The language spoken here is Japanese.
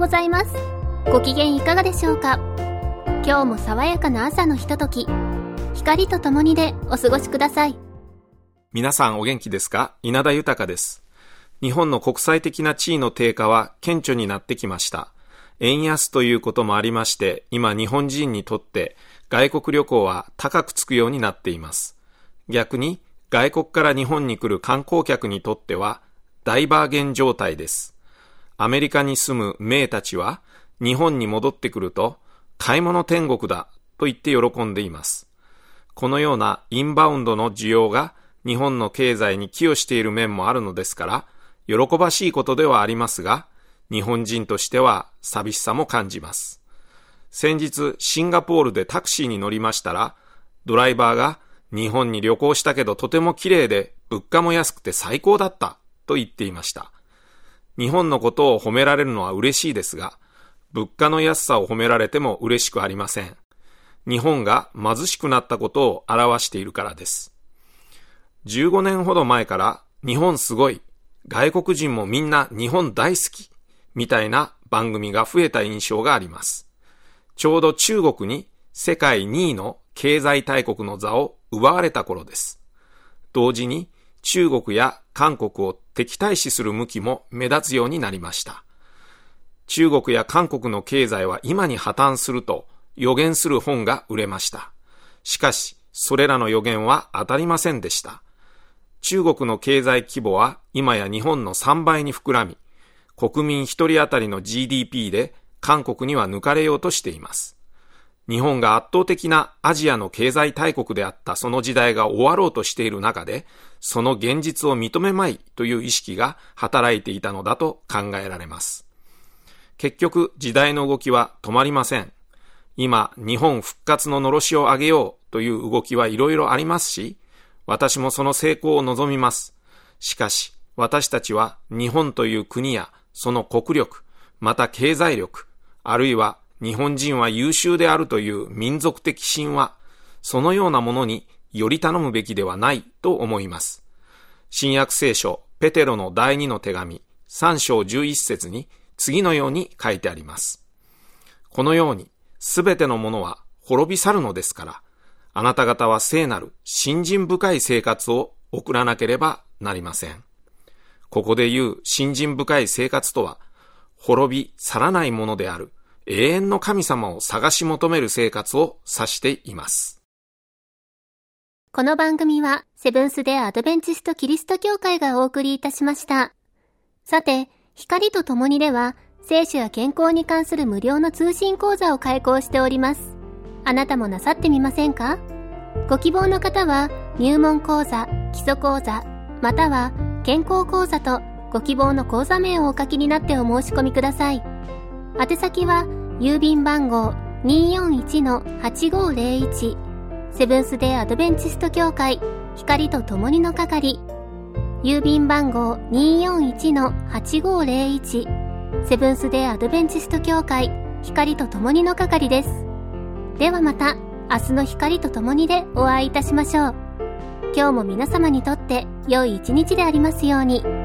ございます。ご機嫌いかがでしょうか。今日も爽やかな朝のひととき、光とともにでお過ごしください。 皆さんお元気ですか？稲田豊です。日本の国際的な地位の低下は顕著になってきました。円安ということもありまして、今日本人にとって外国旅行は高くつくようになっています。逆に外国から日本に来る観光客にとっては大バーゲン状態です。アメリカに住む名たちは日本に戻ってくると買い物天国だと言って喜んでいます。このようなインバウンドの需要が日本の経済に寄与している面もあるのですから、喜ばしいことではありますが、日本人としては寂しさも感じます。先日シンガポールでタクシーに乗りましたら、ドライバーが日本に旅行したけどとても綺麗で物価も安くて最高だったと言っていました。日本のことを褒められるのは嬉しいですが、物価の安さを褒められても嬉しくありません。日本が貧しくなったことを表しているからです。15年ほど前から日本すごい、外国人もみんな日本大好きみたいな番組が増えた印象があります。ちょうど中国に世界2位の経済大国の座を奪われた頃です。同時に中国や韓国を敵対視する向きも目立つようになりました。中国や韓国の経済は今に破綻すると予言する本が売れました。しかし、それらの予言は当たりませんでした。中国の経済規模は今や日本の3倍に膨らみ、国民1人当たりの GDP で韓国には抜かれようとしています。日本が圧倒的なアジアの経済大国であったその時代が終わろうとしている中で、その現実を認めまいという意識が働いていたのだと考えられます。結局時代の動きは止まりません。今、日本復活ののろしを上げようという動きはいろいろありますし、私もその成功を望みます。しかし、私たちは日本という国やその国力、また経済力、あるいは日本人は優秀であるという民族的神話、そのようなものにより頼むべきではないと思います。新約聖書ペテロの第2の手紙3章11節に次のように書いてあります。このようにすべてのものは滅び去るのですから、あなた方は聖なる信心深い生活を送らなければなりません。ここで言う信心深い生活とは、滅び去らないものである永遠の神様を探し求める生活を指しています。 この番組はセブンス・デ・アドベンチスト・キリスト教会がお送りいたしました。さて、光とともにでは聖書や健康に関する無料の通信講座を開講しております。あなたもなさってみませんか？ご希望の方は入門講座、基礎講座、または健康講座とご希望の講座名をお書きになってお申し込みください。宛先は郵便番号 241-8501 セブンス・デ・アドベンチスト教会光とともにの係、郵便番号 241-8501 セブンス・デ・アドベンチスト教会光とともにの係です。ではまた明日の光とともにでお会いいたしましょう。今日も皆様にとって良い一日でありますように。